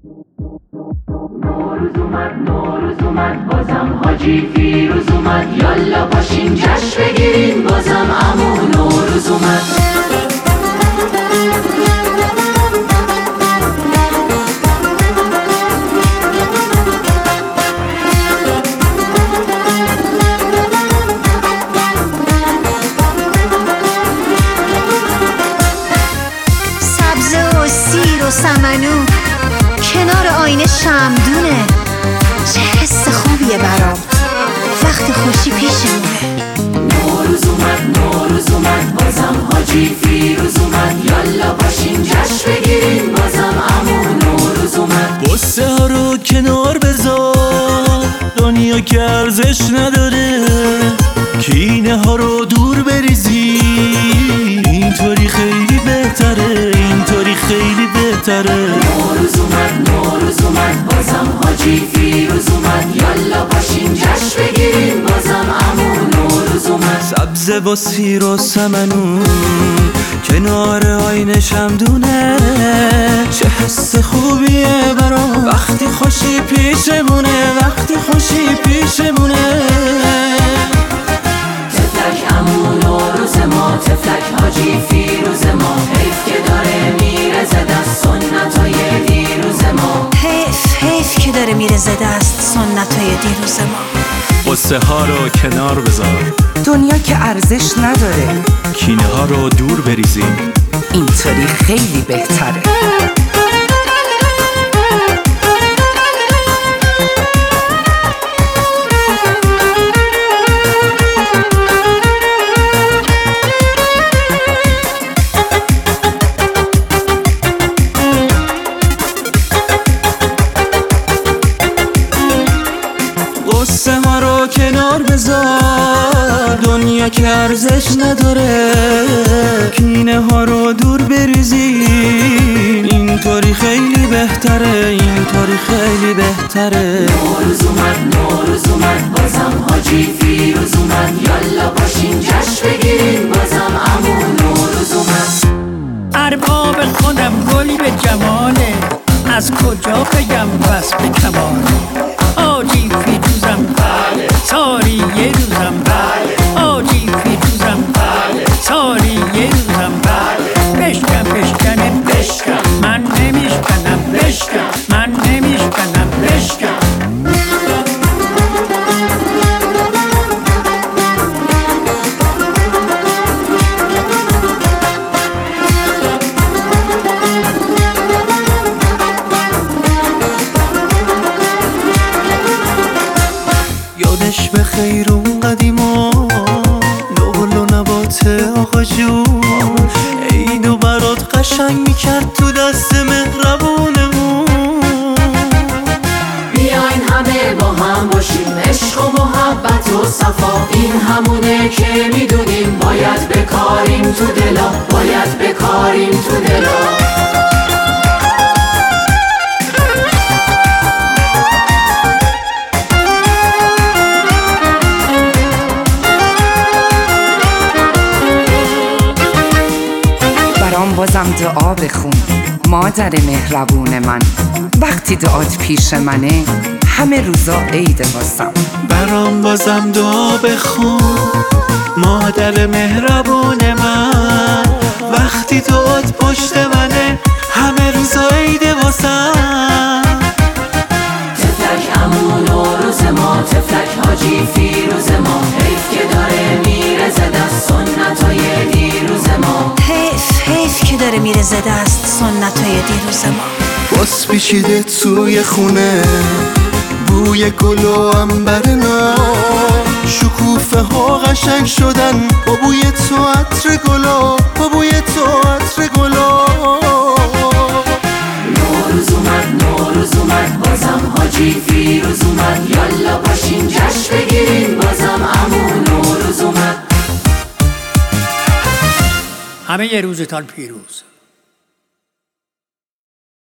نوروز اومد بازم حاجی فیروز اومد، یالا پاشین جشن بگیرین بازم عمو نوروز اومد. سبزه و سیر و سمنو کنار آینه شمدونه، چه حس خوبیه برام وقتی خوشی پیشمونه. نوروز اومد بازم حاجی فیروز اومد، یالا پاشین جشن بگیرین بازم عمو نوروز اومد. قصه ها رو کنار بذار، دنیا که ارزش نداره، کینه ها رو دور بریزی، اینطوری خیلی بهتره، اینطوری خیلی بهتره. نوروز اومد بازم حاجی فیروز اومد، یالا پاشین جشن بگیرین بازم عمو نوروز اومد. سبزه و سیر و سمنو کنار آینه شمدونه، چه حس خوبیه برام وقتی خوشی پیشمونه، وقتی خوشی پیشمونه. تفلک عمو نوروز ما، تفلک حاجی فیروز ما، حیف که داره میره ز دست سنتای دیروز ما. حیف که داره میره ز دست سنتای دیروز ما. قصه ها رو کنار بذار، دنیا که ارزش نداره، کینه ها رو دور بریزیم، اینطوری خیلی بهتره. قصه ها رو کنار بذار، دنیا که ارزش نداره، کینه ها رو دور بریزی، اینطوری خیلی بهتره، اینطوری خیلی بهتره. نوروز اومد بازم حاجی فیروز اومد، یالا پاشین جشن بگیرین بازم عمو نوروز اومد. ارباب خودم گلی به جماله، از کجا بگم بس به کماله. حاجی فیروزم سالی یه روزم، حاجی فیروزم سالی یه روزم. بشکنه بشکن، من نمیشکنم بشکن، من نمیشکنم بشکن. یادش به خیر اون قدیما، نقل و نبات آقا جون، عیدو برات قشنگ میکرد تو دست مهربونمون. بیاین همه با هم باشیم، عشق و محبت و صفا، این همونه که میدونیم باید بکاریم تو دلا، باید بکاریم تو دلا. بازم دعا بخون مادر مهربون من، وقتی دعات پیش منه همه روزا عید واسم. برام بازم دعا بخون مادر مهربون من، وقتی دعات پشت منه همه روزا عید واسم. تفلک عمو نوروز ما، تفلک حاجی فیروز ما، حیف که داره میره ز دست سنتای دیروز ما. حیف که داره میره ز دست سنتای دیروز ما. باز پیچیده توی خونه بوی گل و عنبر ناب، شکوفه ها قشنگ شدن با بوی تو عطر گلا، با بوی تو عطر گلا. نوروز اومد بازم حاجی فیروز اومد، یالا پاشین جشن بگیرین بازم عمو نوروز اومد. همه یه روزتان پیروز.